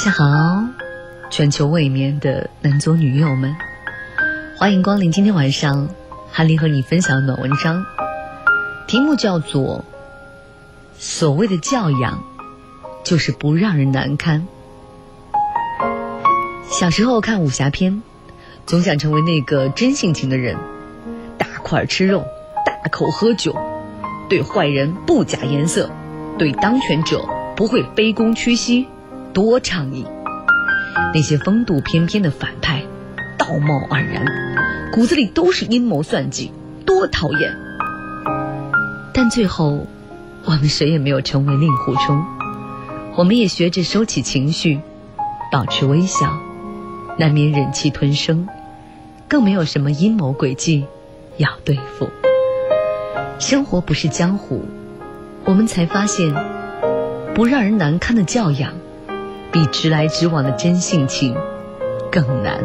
下好，全球未眠的男左女右们，欢迎光临今天晚上韩林和你分享的暖文章，题目叫做所谓的教养就是不让人难堪。小时候看武侠片，总想成为那个真性情的人，大块吃肉，大口喝酒，对坏人不假颜色，对当权者不会卑躬屈膝，多倡议。那些风度翩翩的反派道貌岸然，骨子里都是阴谋算计，多讨厌。但最后我们谁也没有成为令狐冲，我们也学着收起情绪，保持微笑，难免忍气吞声，更没有什么阴谋诡计要对付。生活不是江湖，我们才发现不让人难堪的教养比直来直往的真性情更难。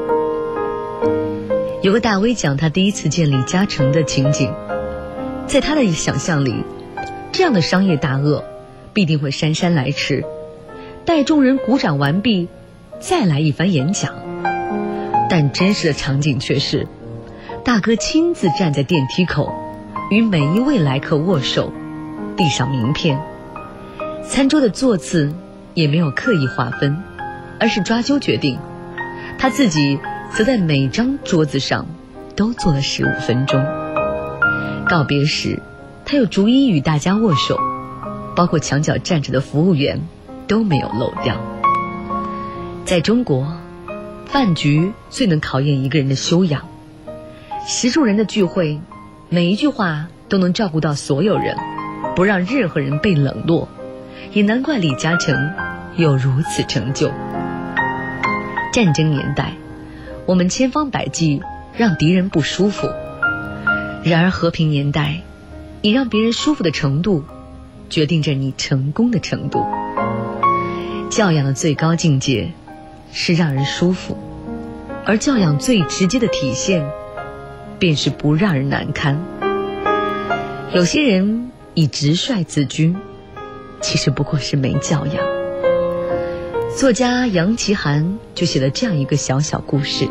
有个大 V 讲他第一次见李嘉诚的情景，在他的想象里，这样的商业大鳄必定会姗姗来迟，待众人鼓掌完毕，再来一番演讲。但真实的场景却是，大哥亲自站在电梯口，与每一位来客握手，递上名片。餐桌的座次也没有刻意划分，而是抓阄决定。他自己则在每张桌子上都坐了15分钟。告别时，他又逐一与大家握手，包括墙角站着的服务员都没有漏掉。在中国，饭局最能考验一个人的修养。10数人的聚会，每一句话都能照顾到所有人，不让任何人被冷落，也难怪李嘉诚有如此成就。战争年代，我们千方百计让敌人不舒服，然而和平年代，你让别人舒服的程度决定着你成功的程度。教养的最高境界是让人舒服，而教养最直接的体现便是不让人难堪。有些人以直率自居，其实不过是没教养。作家杨奇涵就写了这样一个小小故事。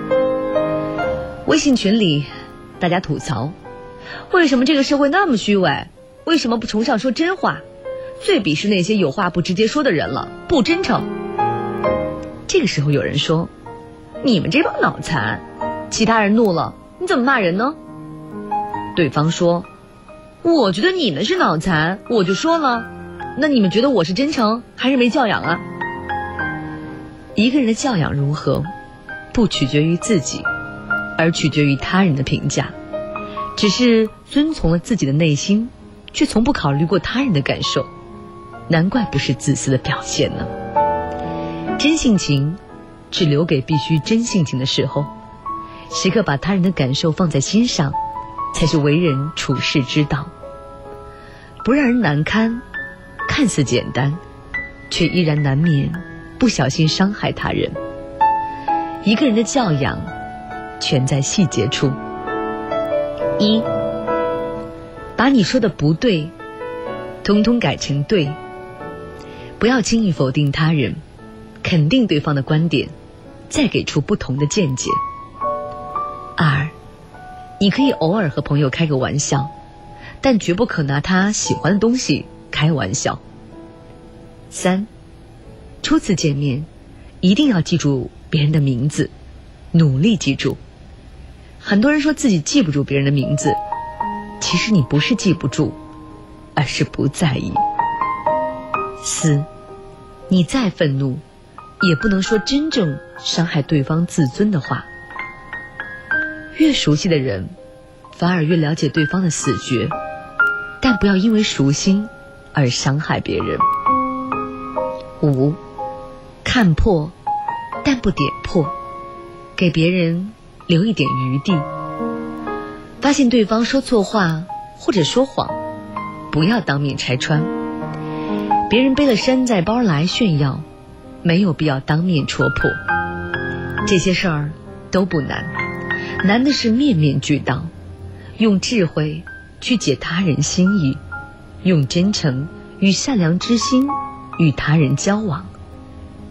微信群里大家吐槽，为什么这个社会那么虚伪，为什么不崇尚说真话，最鄙视那些有话不直接说的人了，不真诚。这个时候有人说，你们这帮脑残。其他人怒了，你怎么骂人呢？对方说，我觉得你们是脑残，我就说了，那你们觉得我是真诚还是没教养啊？一个人的教养如何，不取决于自己，而取决于他人的评价。只是遵从了自己的内心，却从不考虑过他人的感受，难怪不是自私的表现呢。真性情只留给必须真性情的时候，时刻把他人的感受放在心上，才是为人处世之道。不让人难堪，看似简单，却依然难免不小心伤害他人。一个人的教养全在细节处。1，把你说的不对通通改成对。不要轻易否定他人，肯定对方的观点，再给出不同的见解。2，你可以偶尔和朋友开个玩笑，但绝不可拿他喜欢的东西开玩笑。3，初次见面一定要记住别人的名字，努力记住。很多人说自己记不住别人的名字，其实你不是记不住，而是不在意。4，你再愤怒也不能说真正伤害对方自尊的话。越熟悉的人反而越了解对方的死穴，但不要因为熟悉而伤害别人。5，看破但不点破，给别人留一点余地。发现对方说错话或者说谎，不要当面拆穿。别人背了山寨包来炫耀，没有必要当面戳破。这些事儿都不难，难的是面面俱到，用智慧去解他人心意，用真诚与善良之心与他人交往，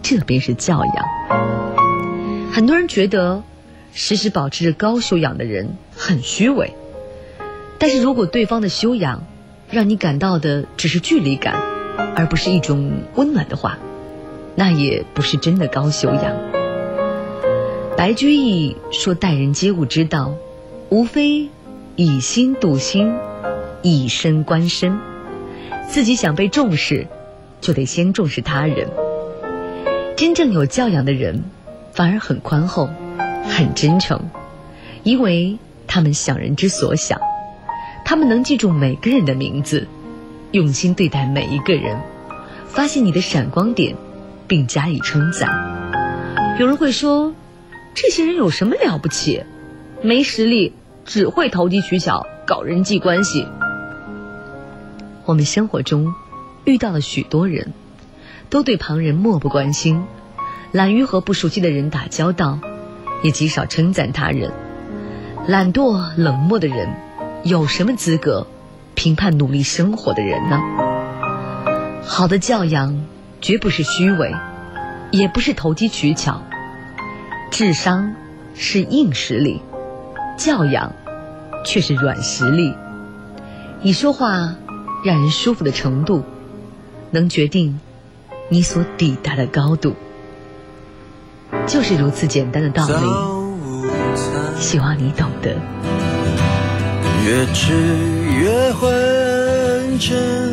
这便是教养。很多人觉得时时保持着高修养的人很虚伪，但是如果对方的修养让你感到的只是距离感，而不是一种温暖的话，那也不是真的高修养。白居易说，待人接物之道，无非以心度心，以身观身。自己想被重视，就得先重视他人。真正有教养的人反而很宽厚，很真诚，因为他们想人之所想，他们能记住每个人的名字，用心对待每一个人，发现你的闪光点并加以称赞。有人会说，这些人有什么了不起？没实力，只会投机取巧，搞人际关系。我们生活中遇到了许多人，都对旁人漠不关心，懒于和不熟悉的人打交道，也极少称赞他人。懒惰冷漠的人有什么资格评判努力生活的人呢？好的教养绝不是虚伪，也不是投机取巧。智商是硬实力，教养却是软实力。你说话让人舒服的程度，能决定你所抵达的高度。就是如此简单的道理，希望你懂得。 越吃越昏沉，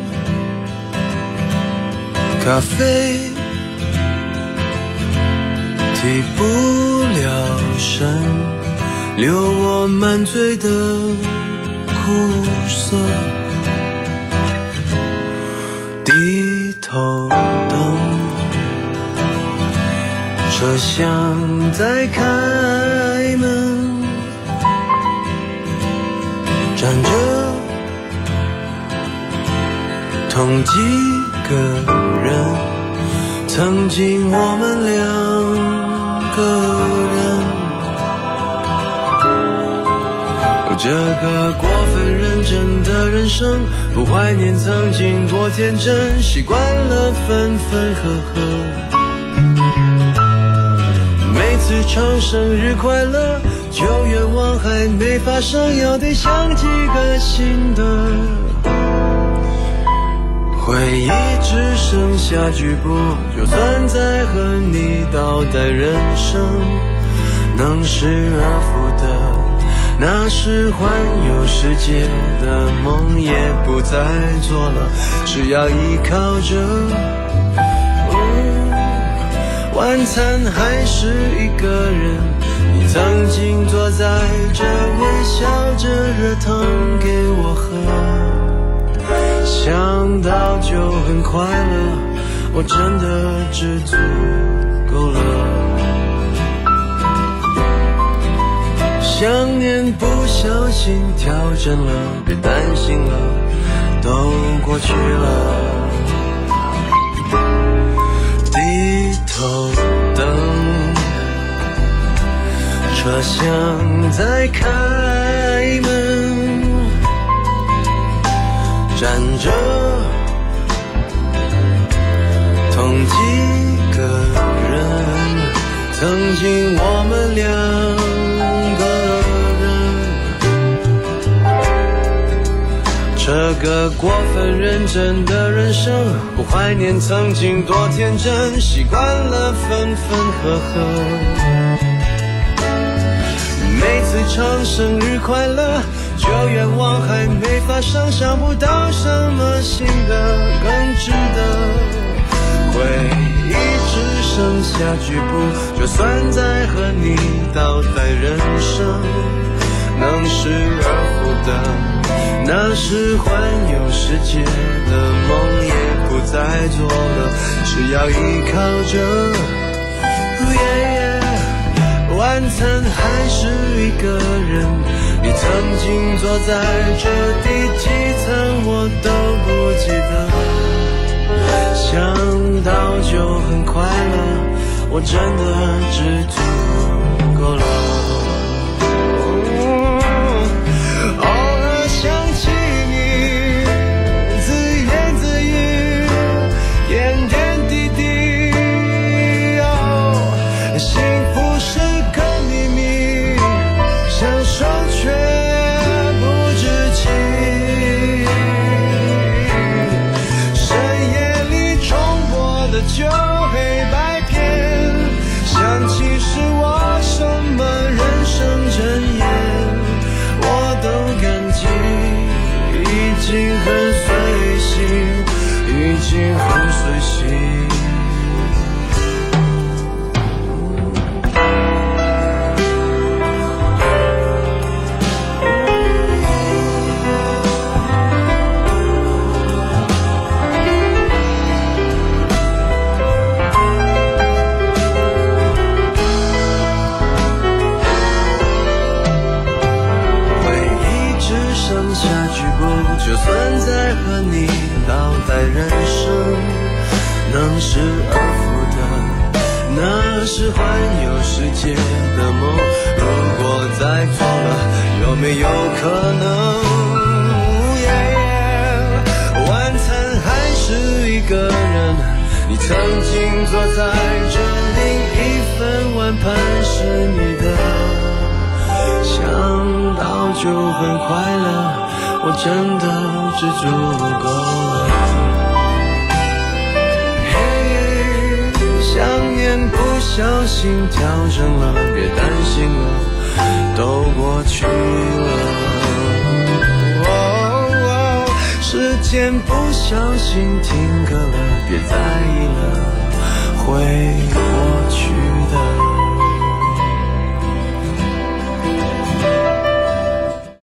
咖啡提不了神，留我满嘴的苦涩。低头等车厢在开门，站着同几个人，曾经我们2个人。这个过分认真的人生，不怀念曾经多天真，习惯了分分合合。每次唱生日快乐，旧愿望还没发生，要得想几个新的。回忆只剩下局部，就算再和你倒带人生，能失而复得，那是环游世界的梦也不再做了，只要依靠着。晚餐还是一个人，你曾经坐在这微笑着热汤给我喝，想到就很快乐，我真的知足够了。想念不小心调整了，别担心了，都过去了。低头等车厢在开门，站着同几个人，曾经我们2个人。这个过分认真的人生，不怀念曾经多天真，习惯了分分合合。每次唱生日快乐，旧愿望还没发生，想不到什么新的更值得。回忆只剩下局部，就算再和你倒带人生，能失而复得，那是环游世界的梦也不再做了，只要依靠着。晚餐还是一个人，你曾经坐在这第几层我都不记得，想到就很快乐，我真的知足够了。偶尔想起你自言自语，点点滴滴经很随性。就算再和你倒带人生，能失而复得，那是环游世界的梦。如果再错了，有没有可能晚餐还是一个人，你曾经坐在这，另一份碗盘是你的，想到就很快乐，我真的知足够了。嘿，想念不小心调整了，别担心了，都过去了。时间不小心停格了，别在意了，会过去的。